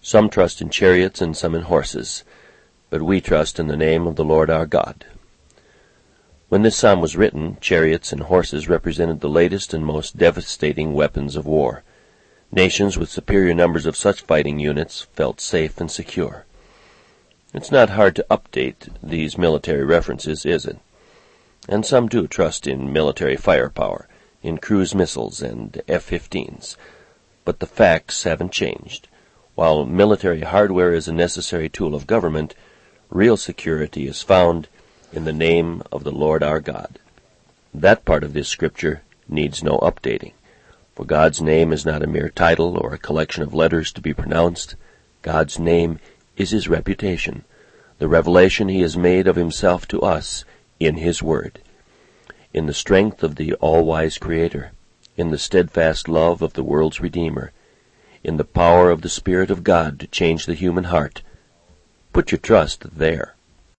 Some trust in chariots and some in horses, but we trust in the name of the Lord our God. When this psalm was written, chariots and horses represented the latest and most devastating weapons of war. Nations with superior numbers of such fighting units felt safe and secure. It's not hard to update these military references, is it? And some do trust in military firepower, in cruise missiles and F-15s. But the facts haven't changed. While military hardware is a necessary tool of government, real security is found in the name of the Lord our God. That part of this scripture needs no updating, for God's name is not a mere title or a collection of letters to be pronounced. God's name is His reputation, the revelation He has made of Himself to us in His Word. In the strength of the all-wise Creator, in the steadfast love of the world's Redeemer, in the power of the Spirit of God to change the human heart, put your trust there.